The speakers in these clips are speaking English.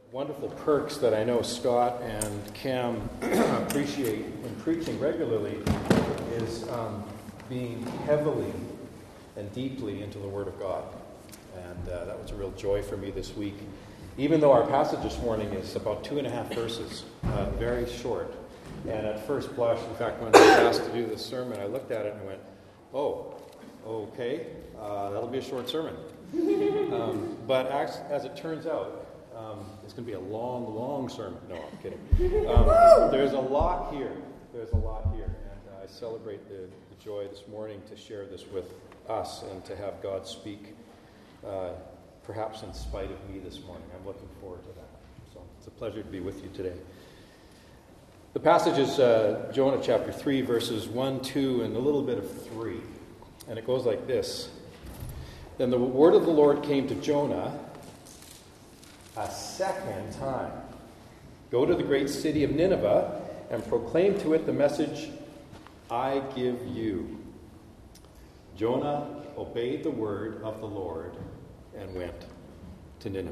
wonderful perks that I know Scott and Cam appreciate in preaching regularly is being heavily and deeply into the Word of God. And that was a real joy for me this week. Even though our passage this morning is about 2.5 verses, very short. And at first blush, in fact, when I was asked to do this sermon, I looked at it and went, oh, okay, that'll be a short sermon. But as it turns out, it's going to be a long, long sermon. No, I'm kidding. There's a lot here. And I celebrate the joy this morning to share this with us and to have God speak, perhaps in spite of me this morning. I'm looking forward to that. So it's a pleasure to be with you today. The passage is Jonah chapter 3, verses 1, 2, and a little bit of 3. And it goes like this. Then the word of the Lord came to Jonah a second time. Go to the great city of Nineveh and proclaim to it the message I give you. Jonah obeyed the word of the Lord and went to Nineveh.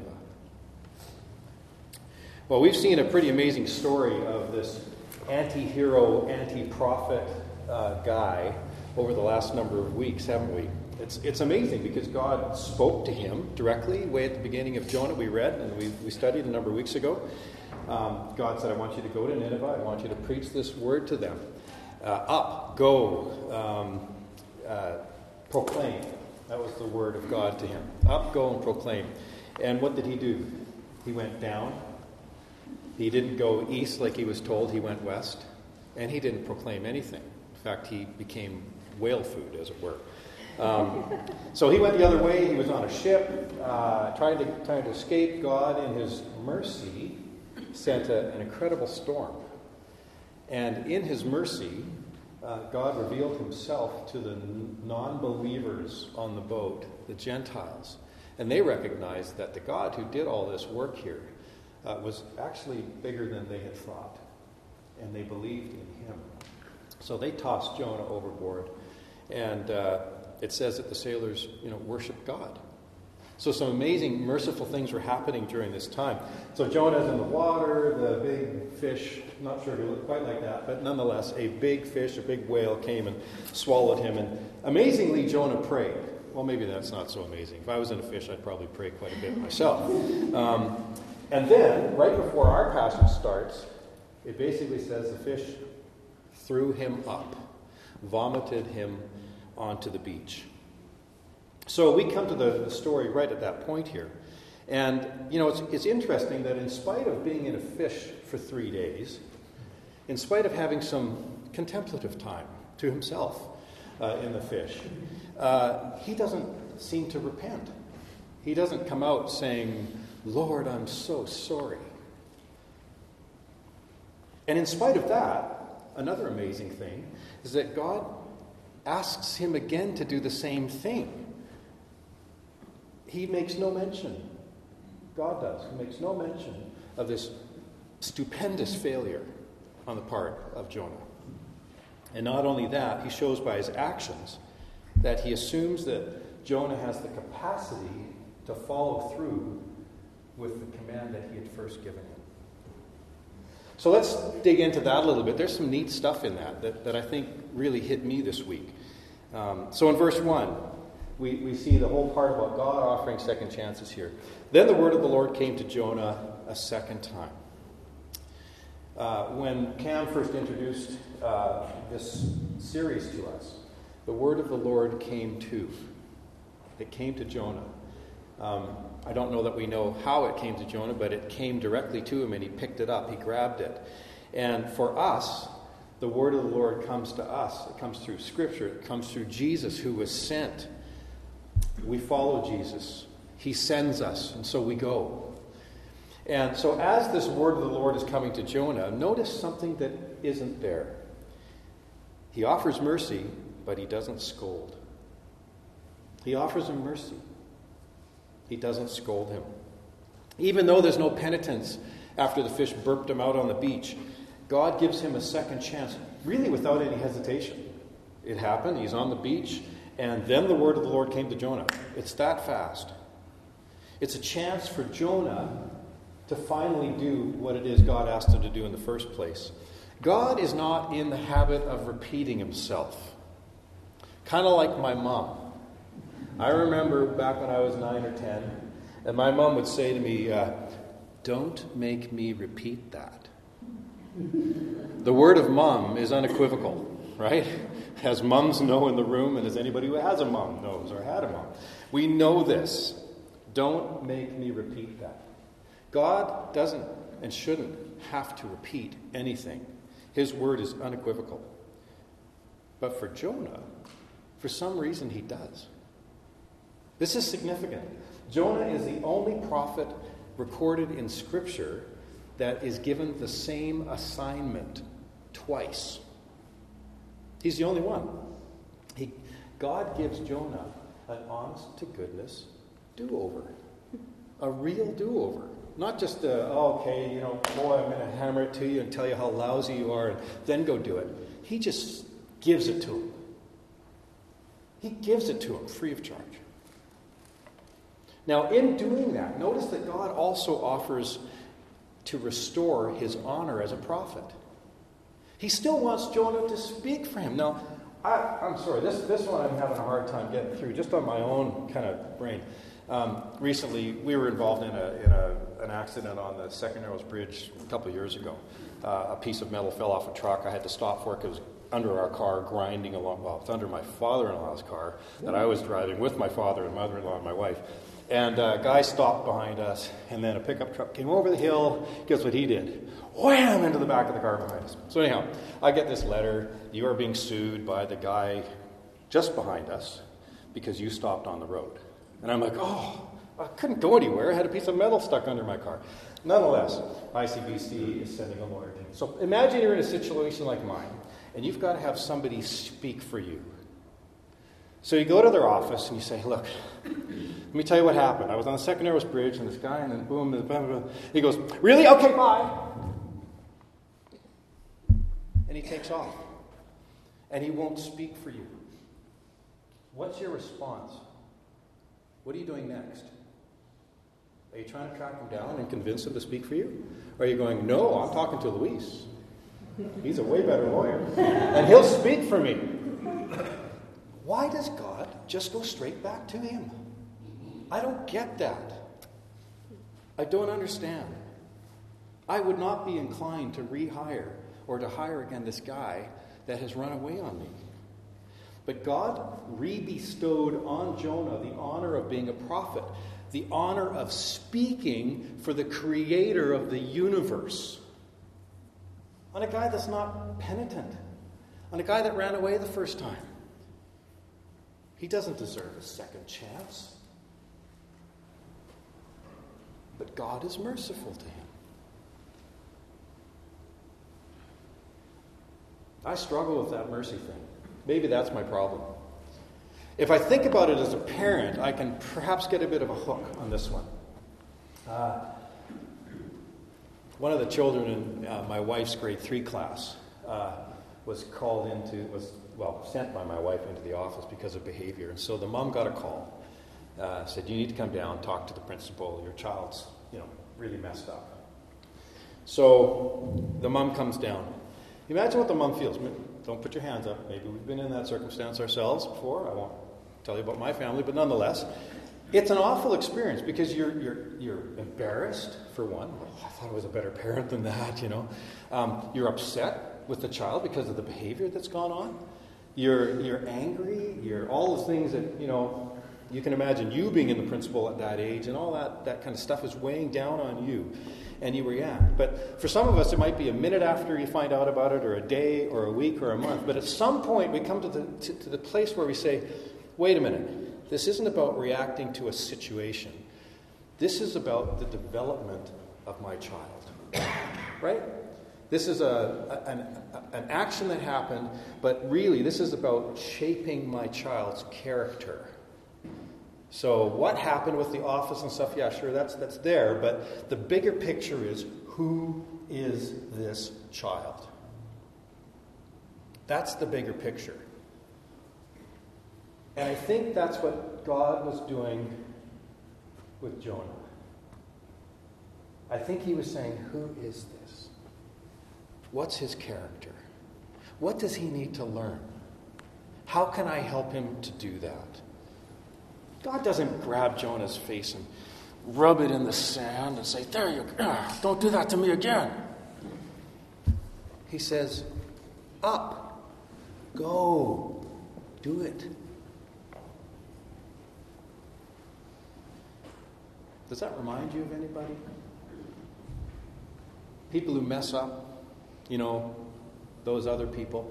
Well, we've seen a pretty amazing story of this anti-hero, anti-prophet guy over the last number of weeks, haven't we? It's amazing because God spoke to him directly way at the beginning of Jonah. We read and we studied a number of weeks ago. God said, I want you to go to Nineveh. I want you to preach this word to them. Up, go, proclaim. That was the word of God to him. Up, go, and proclaim. And what did he do? He went down. He didn't go east like he was told. He went west. And he didn't proclaim anything. In fact, he became whale food, as it were. So he went the other way. He was on a ship, trying to escape. God, in his mercy, sent an incredible storm. And in his mercy, God revealed himself to the non-believers on the boat, the Gentiles. And they recognized that the God who did all this work here was actually bigger than they had thought. And they believed in him. So they tossed Jonah overboard. And it says that the sailors, worshiped God. So some amazing, merciful things were happening during this time. So Jonah's in the water, the big fish, not sure if he looked quite like that, but nonetheless, a big fish, a big whale came and swallowed him. And amazingly, Jonah prayed. Well, maybe that's not so amazing. If I was in a fish, I'd probably pray quite a bit myself. And then, right before our passage starts, it basically says the fish threw him up, vomited him onto the beach. So we come to the story right at that point here. And, it's interesting that in spite of being in a fish for 3 days, in spite of having some contemplative time to himself in the fish, he doesn't seem to repent. He doesn't come out saying, Lord, I'm so sorry. And in spite of that, another amazing thing is that God asks him again to do the same thing. He makes no mention, God does, he makes no mention of this stupendous failure on the part of Jonah. And not only that, he shows by his actions that he assumes that Jonah has the capacity to follow through with the command that he had first given him. So let's dig into that a little bit. There's some neat stuff in that I think really hit me this week. So in verse 1, we see the whole part about God offering second chances here. Then the word of the Lord came to Jonah a second time. When Cam first introduced this series to us, the word of the Lord came to. It came to Jonah. I don't know that we know how it came to Jonah, but it came directly to him and he picked it up. He grabbed it. And for us, the word of the Lord comes to us. It comes through Scripture. It comes through Jesus who was sent. We follow Jesus. He sends us, and so we go. And so as this word of the Lord is coming to Jonah, notice something that isn't there. He offers mercy, but he doesn't scold. He offers him mercy. He doesn't scold him. Even though there's no penitence after the fish burped him out on the beach, God gives him a second chance, really without any hesitation. It happened. He's on the beach. And then the word of the Lord came to Jonah. It's that fast. It's a chance for Jonah to finally do what it is God asked him to do in the first place. God is not in the habit of repeating himself. Kind of like my mom. I remember back when I was 9 or 10, and my mom would say to me, don't make me repeat that. The word of mom is unequivocal, right? As moms know in the room, and as anybody who has a mom knows or had a mom. We know this. Don't make me repeat that. God doesn't and shouldn't have to repeat anything. His word is unequivocal. But for Jonah, for some reason he does. This is significant. Jonah is the only prophet recorded in Scripture that is given the same assignment twice. He's the only one. God gives Jonah an honest-to-goodness do-over. A real do-over. Not just boy, I'm going to hammer it to you and tell you how lousy you are and then go do it. He just gives it to him. He gives it to him free of charge. Now, in doing that, notice that God also offers to restore his honor as a prophet. He still wants Jonah to speak for him. Now, I'm sorry, this one I'm having a hard time getting through, just on my own kind of brain. Recently, we were involved in an accident on the Second Narrows Bridge a couple of years ago. A piece of metal fell off a truck. I had to stop for it because it was under our car, grinding along. Well, it's under my father-in-law's car that I was driving with my father and mother-in-law and my wife. And a guy stopped behind us, and then a pickup truck came over the hill. Guess what he did? Wham! Into the back of the car behind us. So anyhow, I get this letter. You are being sued by the guy just behind us because you stopped on the road. And I'm like, I couldn't go anywhere. I had a piece of metal stuck under my car. Nonetheless, ICBC is sending a lawyer to me. So imagine you're in a situation like mine, and you've got to have somebody speak for you. So you go to their office and you say, look, let me tell you what happened. I was on the Second Narrows Bridge, and this guy, and then boom, blah, blah, blah. He goes, really? Okay, bye. And he takes off. And he won't speak for you. What's your response? What are you doing next? Are you trying to track him down and convince him to speak for you? Or are you going, no, I'm talking to Luis. He's a way better lawyer. And he'll speak for me. Why does God just go straight back to him? I don't get that. I don't understand. I would not be inclined to rehire or to hire again this guy that has run away on me. But God re-bestowed on Jonah the honor of being a prophet, the honor of speaking for the creator of the universe. On a guy that's not penitent, on a guy that ran away the first time. He doesn't deserve a second chance. But God is merciful to him. I struggle with that mercy thing. Maybe that's my problem. If I think about it as a parent, I can perhaps get a bit of a hook on this one. One of the children in my wife's grade 3 class was sent by my wife into the office because of behavior. And so the mom got a call, said, you need to come down, talk to the principal. Your child's, really messed up. So the mom comes down. Imagine what the mom feels. Don't put your hands up. Maybe we've been in that circumstance ourselves before. I won't tell you about my family, but nonetheless, it's an awful experience because you're embarrassed, for one. Oh, I thought I was a better parent than that, You're upset with the child because of the behavior that's gone on. You're angry. You're all the things that, you can imagine you being in the principal at that age, and all that kind of stuff is weighing down on you, and you react. But for some of us, it might be a minute after you find out about it, or a day, or a week, or a month. But at some point, we come to the place where we say, wait a minute, this isn't about reacting to a situation. This is about the development of my child. Right? This is an action that happened, but really, this is about shaping my child's character. So what happened with the office and stuff, yeah, sure, that's there, but the bigger picture is, who is this child? That's the bigger picture. And I think that's what God was doing with Jonah. I think he was saying, who is this? What's his character? What does he need to learn? How can I help him to do that? God doesn't grab Jonah's face and rub it in the sand and say, there you go, don't do that to me again. He says, up, go, do it. Does that remind you of anybody? People who mess up, those other people.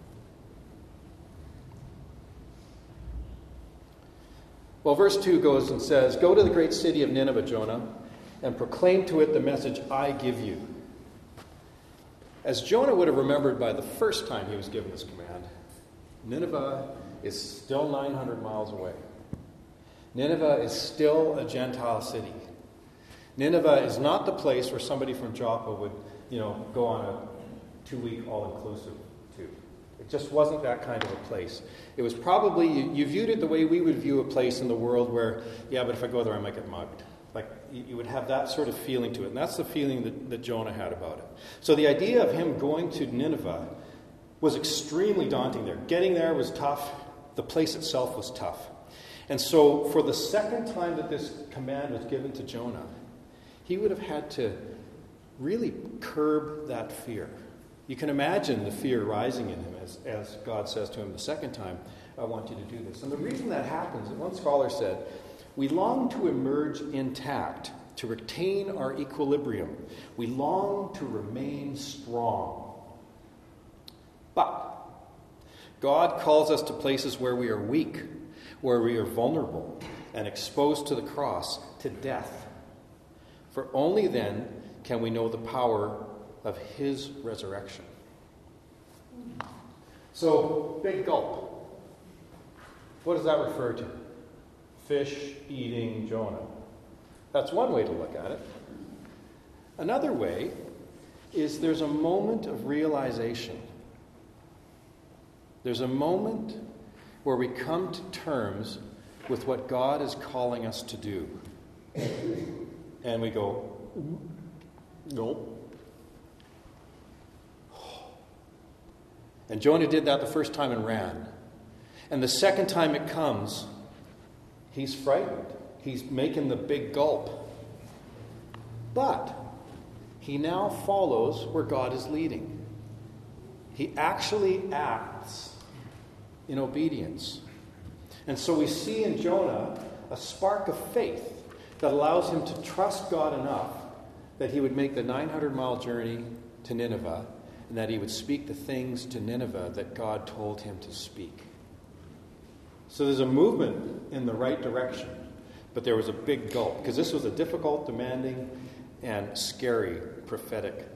Well, verse 2 goes and says, go to the great city of Nineveh, Jonah, and proclaim to it the message I give you. As Jonah would have remembered by the first time he was given this command, Nineveh is still 900 miles away. Nineveh is still a Gentile city. Nineveh is not the place where somebody from Joppa would, go on a 2-week all-inclusive to. It just wasn't that kind of a place. It was probably, you viewed it the way we would view a place in the world where, but if I go there I might get mugged. Like, you would have that sort of feeling to it. And that's the feeling that Jonah had about it. So the idea of him going to Nineveh was extremely daunting there. Getting there was tough. The place itself was tough. And so for the second time that this command was given to Jonah, he would have had to really curb that fear. You can imagine the fear rising in him as God says to him the second time, I want you to do this. And the reason that happens, one scholar said, we long to emerge intact, to retain our equilibrium. We long to remain strong. But God calls us to places where we are weak, where we are vulnerable and exposed to the cross, to death. For only then can we know the power of his resurrection. So, big gulp. What does that refer to? Fish eating Jonah. That's one way to look at it. Another way is there's a moment of realization. There's a moment where we come to terms with what God is calling us to do. And we go, nope. And Jonah did that the first time and ran. And the second time it comes, he's frightened. He's making the big gulp. But he now follows where God is leading. He actually acts in obedience. And so we see in Jonah a spark of faith that allows him to trust God enough that he would make the 900-mile journey to Nineveh and that he would speak the things to Nineveh that God told him to speak. So there's a movement in the right direction, but there was a big gulp because this was a difficult, demanding, and scary prophetic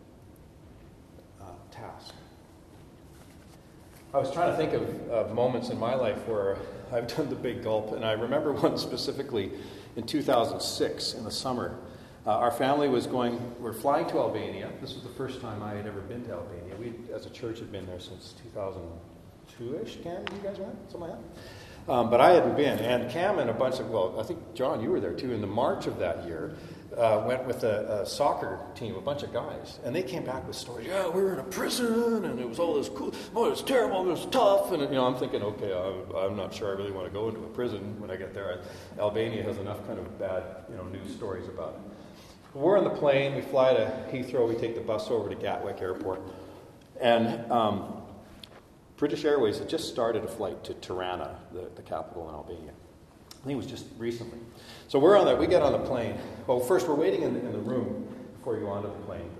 task. I was trying to think of moments in my life where I've done the big gulp, and I remember one specifically in 2006 in the summer. Our family we're flying to Albania. This was the first time I had ever been to Albania. We, as a church, had been there since 2002-ish. Cam, you guys went? Something like that? But I hadn't been. And Cam and a bunch of, I think, John, you were there too, in the March of that year, went with a soccer team, a bunch of guys. And they came back with stories. Yeah, we were in a prison, and it was all this cool. Oh, it was terrible, it was tough. And, I'm thinking, okay, I'm not sure I really want to go into a prison when I get there. Albania has enough kind of bad, news stories about it. We're on the plane. We fly to Heathrow. We take the bus over to Gatwick Airport. And British Airways had just started a flight to Tirana, the capital in Albania. I think it was just recently. So we're on that. We get on the plane. Well, first we're waiting in the room before you go onto the plane.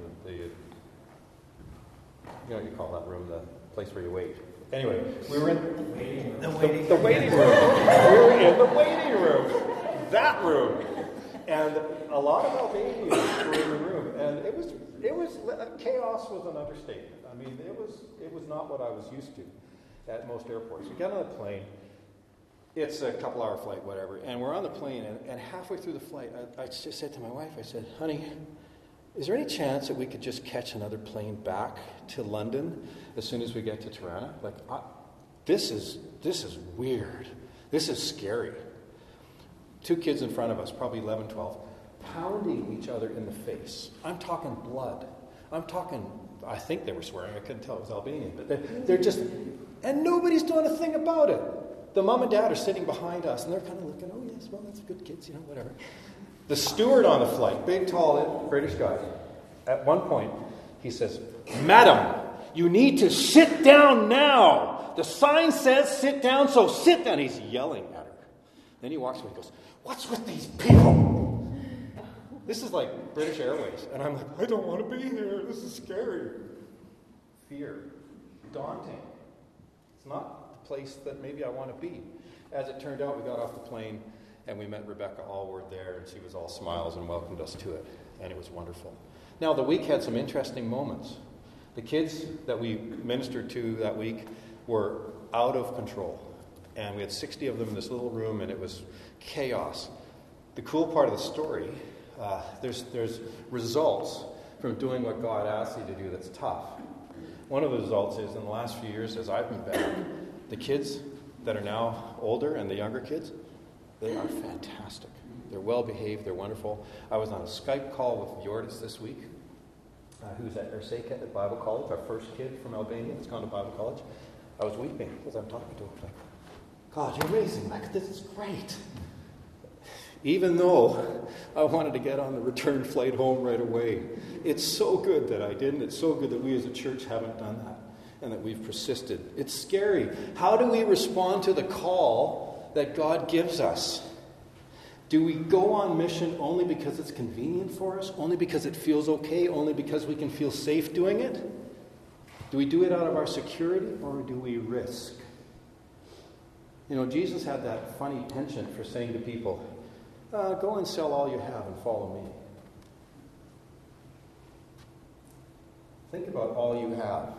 You call that room the place where you wait. Anyway, we were in the waiting room. We were in the waiting room. That room. And a lot of Albanians were in the room, and it was chaos was an understatement. I mean, it was not what I was used to at most airports. We get on the plane. It's a couple-hour flight, whatever, and we're on the plane. And halfway through the flight, I just said to my wife, I said, "Honey, is there any chance that we could just catch another plane back to London as soon as we get to Tirana? Like, this is weird. This is scary." 2 kids in front of us, probably 11, 12, pounding each other in the face. I'm talking blood. I'm talking, I think they were swearing. I couldn't tell it was Albanian. But they're just, and nobody's doing a thing about it. The mom and dad are sitting behind us, and they're kind of looking, oh, yes, well, that's good kids, whatever. The steward on the flight, big, tall, British guy, at one point, he says, "Madam, you need to sit down now. The sign says sit down, so sit down." He's yelling at her. Then he walks away and goes, "What's with these people?" This is like British Airways. And I'm like, I don't want to be here. This is scary. Fear. Daunting. It's not the place that maybe I want to be. As it turned out, we got off the plane and we met Rebecca Allward there, and she was all smiles and welcomed us to it. And it was wonderful. Now, the week had some interesting moments. The kids that we ministered to that week were out of control. And we had 60 of them in this little room, and it was chaos. The cool part of the story, there's results from doing what God asks you to do that's tough. One of the results is, in the last few years, as I've been back, the kids that are now older and the younger kids, they are fantastic. They're well-behaved. They're wonderful. I was on a Skype call with Jordis this week, who's at Erseka at Bible College, our first kid from Albania that's gone to Bible College. I was weeping as I'm talking to him. Like, God, you're amazing. Like, this is great. Even though I wanted to get on the return flight home right away. It's so good that I didn't. It's so good that we as a church haven't done that and that we've persisted. It's scary. How do we respond to the call that God gives us? Do we go on mission only because it's convenient for us? Only because it feels okay? Only because we can feel safe doing it? Do we do it out of our security, or do we risk? Jesus had that funny penchant for saying to people, go and sell all you have and follow me. Think about all you have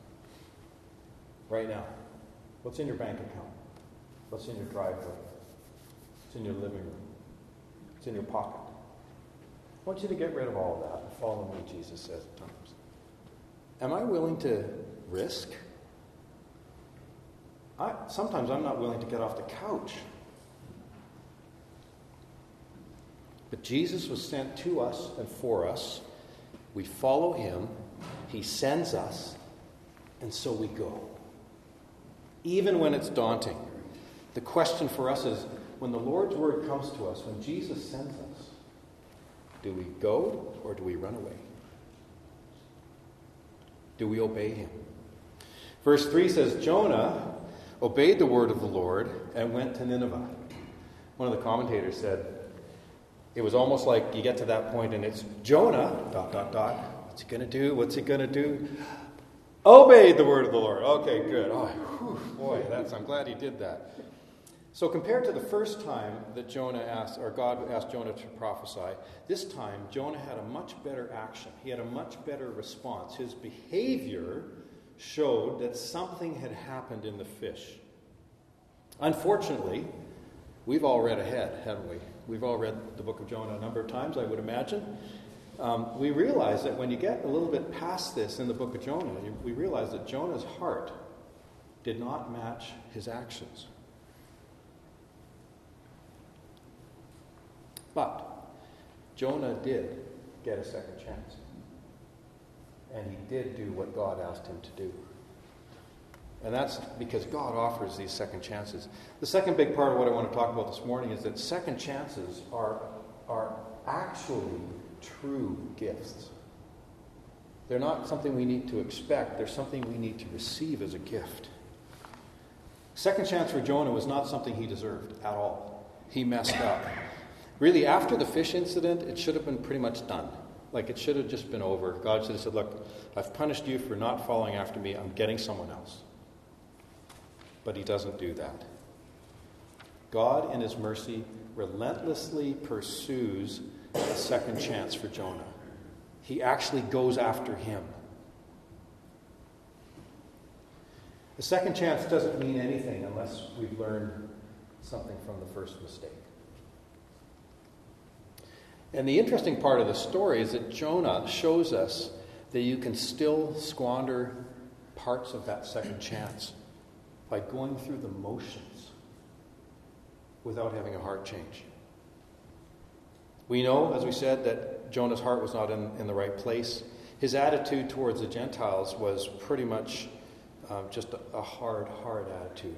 right now. What's in your bank account? What's in your driveway? What's in your living room? What's in your pocket? I want you to get rid of all of that and follow me, Jesus says at times. Am I willing to risk? Sometimes I'm not willing to get off the couch. But Jesus was sent to us and for us. We follow him. He sends us. And so we go. Even when it's daunting. The question for us is, when the Lord's word comes to us, when Jesus sends us, do we go or do we run away? Do we obey him? Verse 3 says, Jonah obeyed the word of the Lord and went to Nineveh. One of the commentators said, it was almost like you get to that point and it's Jonah, ... What's he going to do? What's he going to do? Obeyed the word of the Lord. Okay, good. Oh, whew, boy, I'm glad he did that. So compared to the first time that God asked Jonah to prophesy, this time Jonah had a much better action. He had a much better response. His behavior showed that something had happened in the fish. Unfortunately, we've all read ahead, haven't we? We've all read the book of Jonah a number of times, I would imagine. We realize that when you get a little bit past this in the book of Jonah, we realize that Jonah's heart did not match his actions. But Jonah did get a second chance. And he did do what God asked him to do. And that's because God offers these second chances. The second big part of what I want to talk about this morning is that second chances are actually true gifts. They're not something we need to expect. They're something we need to receive as a gift. Second chance for Jonah was not something he deserved at all. He messed up. Really, after the fish incident, it should have been pretty much done. Like, it should have just been over. God should have said, look, I've punished you for not following after me. I'm getting someone else. But he doesn't do that. God, in his mercy, relentlessly pursues a second chance for Jonah. He actually goes after him. The second chance doesn't mean anything unless we've learned something from the first mistake. And the interesting part of the story is that Jonah shows us that you can still squander parts of that second chance by going through the motions without having a heart change. We know, as we said, that Jonah's heart was not in the right place. His attitude towards the Gentiles was pretty much just a hard attitude.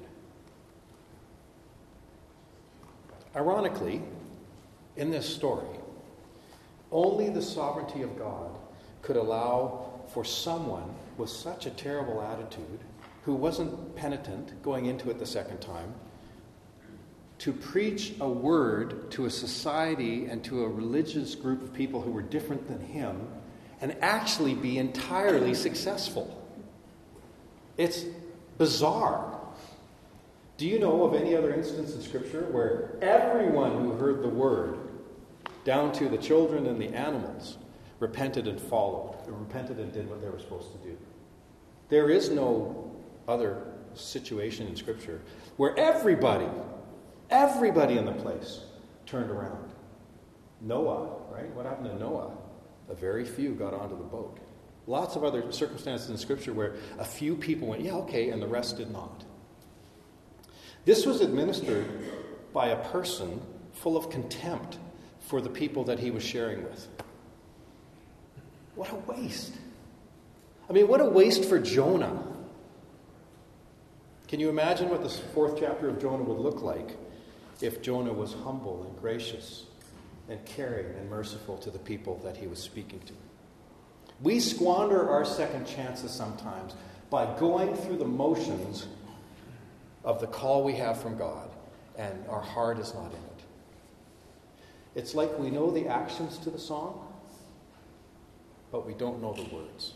Ironically, in this story, only the sovereignty of God could allow for someone with such a terrible attitude, who wasn't penitent going into it the second time, to preach a word to a society and to a religious group of people who were different than him and actually be entirely successful. It's bizarre. Do you know of any other instance in Scripture where everyone who heard the word, down to the children and the animals, repented and followed, repented and did what they were supposed to do? There is no other situation in Scripture where everybody in the place turned around. Noah, right? What happened to Noah? A very few got onto the boat. Lots of other circumstances in Scripture where a few people went, yeah, okay, and the rest did not. This was administered by a person full of contempt for the people that he was sharing with. What a waste. I mean, what a waste for Jonah. Can you imagine what the fourth chapter of Jonah would look like if Jonah was humble and gracious and caring and merciful to the people that he was speaking to? We squander our second chances sometimes by going through the motions of the call we have from God, and our heart is not in it. It's like we know the actions to the song, but we don't know the words.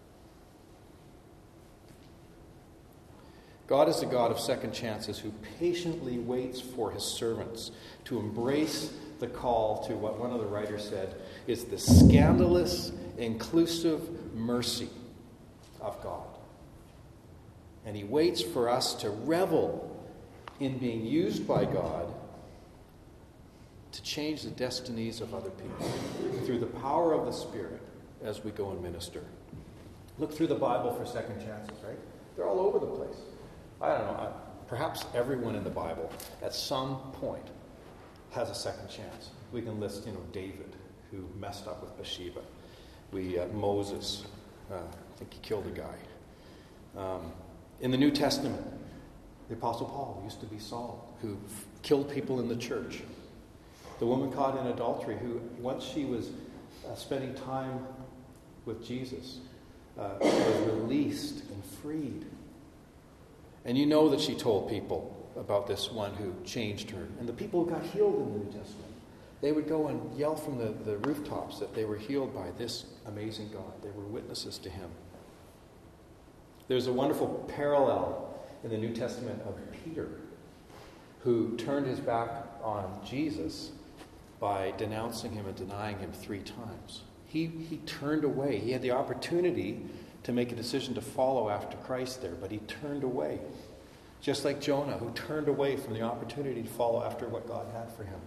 God is a God of second chances who patiently waits for his servants to embrace the call to what one of the writers said is the scandalous, inclusive mercy of God. And he waits for us to revel in being used by God to change the destinies of other people through the power of the Spirit as we go and minister. Look through the Bible for second chances, right? They're all over the place. I don't know, perhaps everyone in the Bible at some point has a second chance. We can list, David, who messed up with Bathsheba. Moses, I think he killed a guy. In the New Testament, the Apostle Paul used to be Saul, who killed people in the church. The woman caught in adultery, who once she was spending time with Jesus, was released and freed. And you know that she told people about this one who changed her. And the people who got healed in the New Testament, they would go and yell from the rooftops that they were healed by this amazing God. They were witnesses to him. There's a wonderful parallel in the New Testament of Peter, who turned his back on Jesus by denouncing him and denying him 3 times. He turned away. He had the opportunity to make a decision to follow after Christ there, but he turned away. Just like Jonah, who turned away from the opportunity to follow after what God had for him.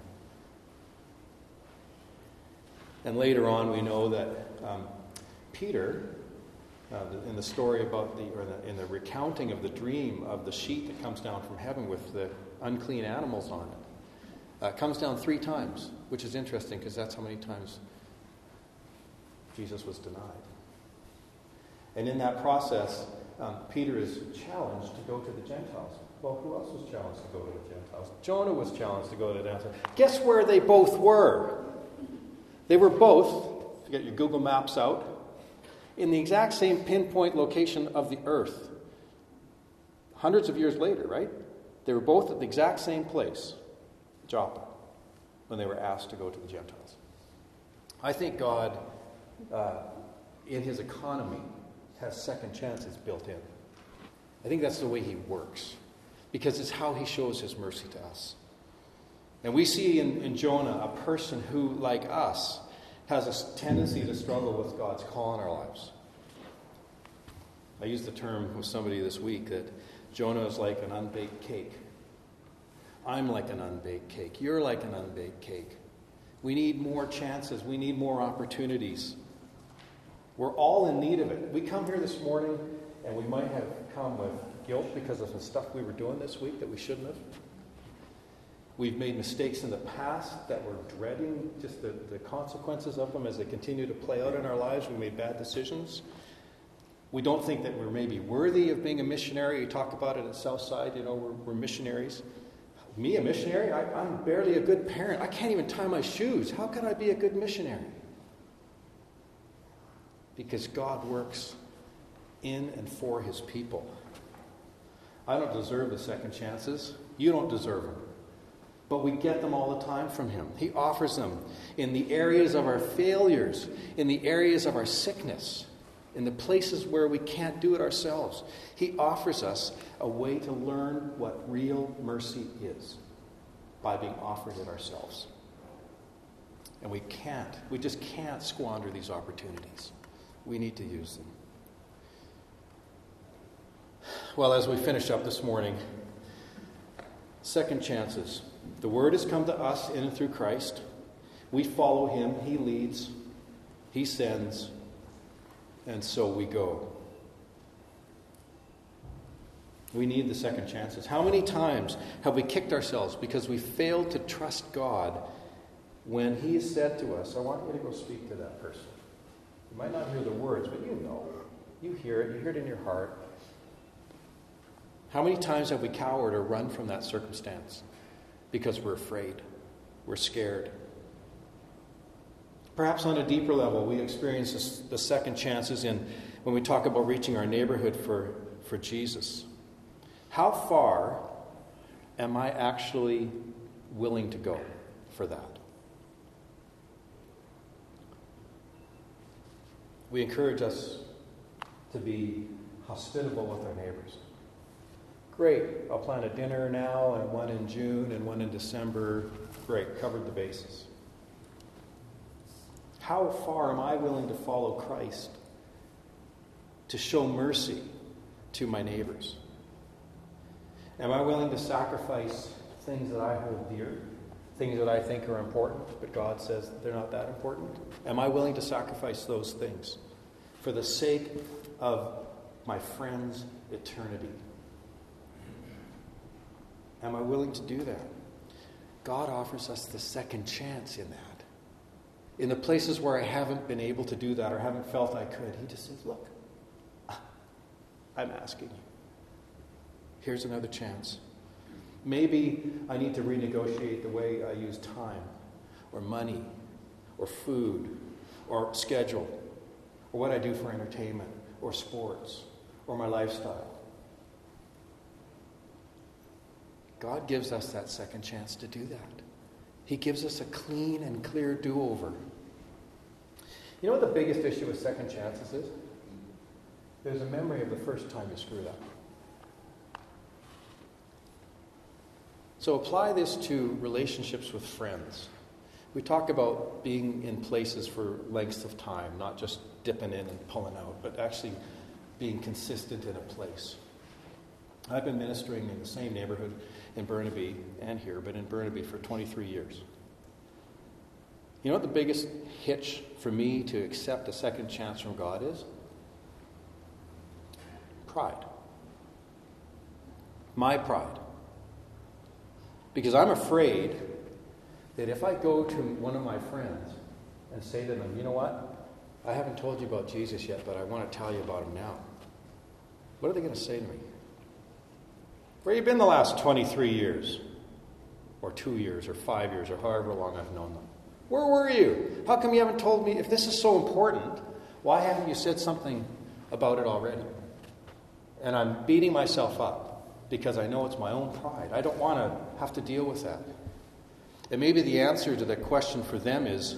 And later on, we know that Peter, in the story about in the recounting of the dream of the sheet that comes down from heaven with the unclean animals on it, comes down 3 times, which is interesting because that's how many times Jesus was denied. And in that process, Peter is challenged to go to the Gentiles. Well, who else was challenged to go to the Gentiles? Jonah was challenged to go to the Gentiles. Guess where they both were? They were both, if you get your Google Maps out, in the exact same pinpoint location of the earth. Hundreds of years later, right? They were both at the exact same place, Joppa, when they were asked to go to the Gentiles. I think God, in his economy, has second chances built in. I think that's the way he works, because it's how he shows his mercy to us. And we see in Jonah a person who, like us, has a tendency to struggle with God's call in our lives. I used the term with somebody this week that Jonah is like an unbaked cake. I'm like an unbaked cake. You're like an unbaked cake. We need more chances. We need more opportunities. We're all in need of it. We come here this morning and we might have come with guilt because of the stuff we were doing this week that we shouldn't have. We've made mistakes in the past that we're dreading just the consequences of them as they continue to play out in our lives. We made bad decisions. We don't think that we're maybe worthy of being a missionary. You talk about it at Southside, we're missionaries. Me, a missionary? I'm barely a good parent. I can't even tie my shoes. How can I be a good missionary? Because God works in and for his people. I don't deserve the second chances. You don't deserve them. But we get them all the time from him. He offers them in the areas of our failures, in the areas of our sickness, in the places where we can't do it ourselves. He offers us a way to learn what real mercy is by being offered it ourselves. And we just can't squander these opportunities. We need to use them. Well, as we finish up this morning, second chances. The word has come to us in and through Christ. We follow him. He leads. He sends. And so we go. We need the second chances. How many times have we kicked ourselves because we failed to trust God when he said to us, I want you to go speak to that person. You might not hear the words, but you know. You hear it. You hear it in your heart. How many times have we cowered or run from that circumstance because we're afraid, we're scared? Perhaps on a deeper level, we experience the second chances when we talk about reaching our neighborhood for Jesus. How far am I actually willing to go for that? We encourage us to be hospitable with our neighbors. Great, I'll plan a dinner now, and one in June, and one in December. Great, covered the bases. How far am I willing to follow Christ to show mercy to my neighbors? Am I willing to sacrifice things that I hold dear, things that I think are important, but God says they're not that important? Am I willing to sacrifice those things for the sake of my friend's eternity? Am I willing to do that? God offers us the second chance in that. In the places where I haven't been able to do that or haven't felt I could, he just says, look, I'm asking you. Here's another chance. Maybe I need to renegotiate the way I use time or money or food or schedule or what I do for entertainment or sports or my lifestyle. God gives us that second chance to do that. He gives us a clean and clear do-over. You know what the biggest issue with second chances is? There's a memory of the first time you screwed up. So apply this to relationships with friends. We talk about being in places for lengths of time, not just dipping in and pulling out, but actually being consistent in a place. I've been ministering in the same neighborhood in Burnaby and here, but in Burnaby for 23 years. You know what the biggest hitch for me to accept a second chance from God is? Pride. My pride. Because I'm afraid that if I go to one of my friends and say to them, you know what? I haven't told you about Jesus yet, but I want to tell you about him now. What are they going to say to me? Where have you been the last 23 years? Or 2 years, or 5 years, or however long I've known them? Where were you? How come you haven't told me? If this is so important, why haven't you said something about it already? And I'm beating myself up because I know it's my own pride. I don't want to have to deal with that. And maybe the answer to that question for them is,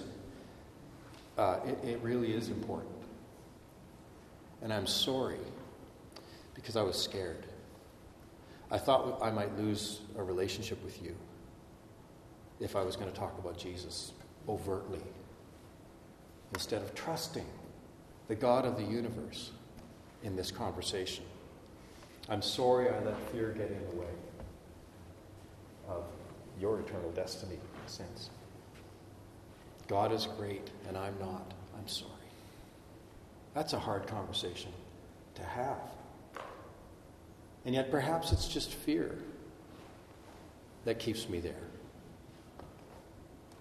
it really is important. And I'm sorry because I was scared. I thought I might lose a relationship with you if I was going to talk about Jesus overtly, instead of trusting the God of the universe in this conversation. I'm sorry I let fear get in the way of your eternal destiny, in a sense. God is great, and I'm not. I'm sorry. That's a hard conversation to have. And yet perhaps it's just fear that keeps me there.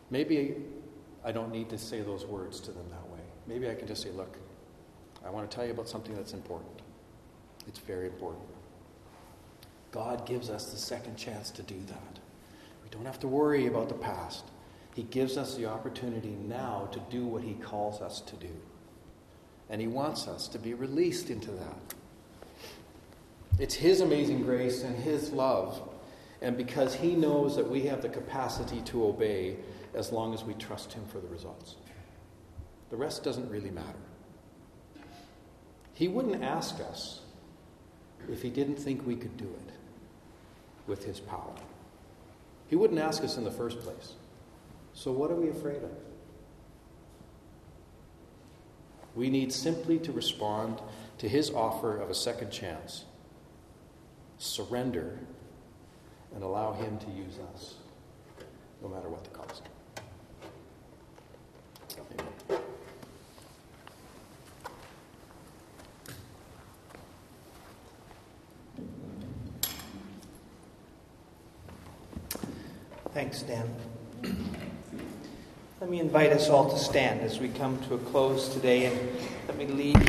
Maybe I don't need to say those words to them that way. Maybe I can just say, look, I want to tell you about something that's important. It's very important. God gives us the second chance to do that. We don't have to worry about the past. He gives us the opportunity now to do what he calls us to do. And he wants us to be released into that. It's his amazing grace and his love, and because he knows that we have the capacity to obey as long as we trust him for the results. The rest doesn't really matter. He wouldn't ask us if he didn't think we could do it with his power. He wouldn't ask us in the first place. So what are we afraid of? We need simply to respond to his offer of a second chance, surrender, and allow him to use us, no matter what the cost. Amen. Thanks, Dan. Let me invite us all to stand as we come to a close today, and let me lead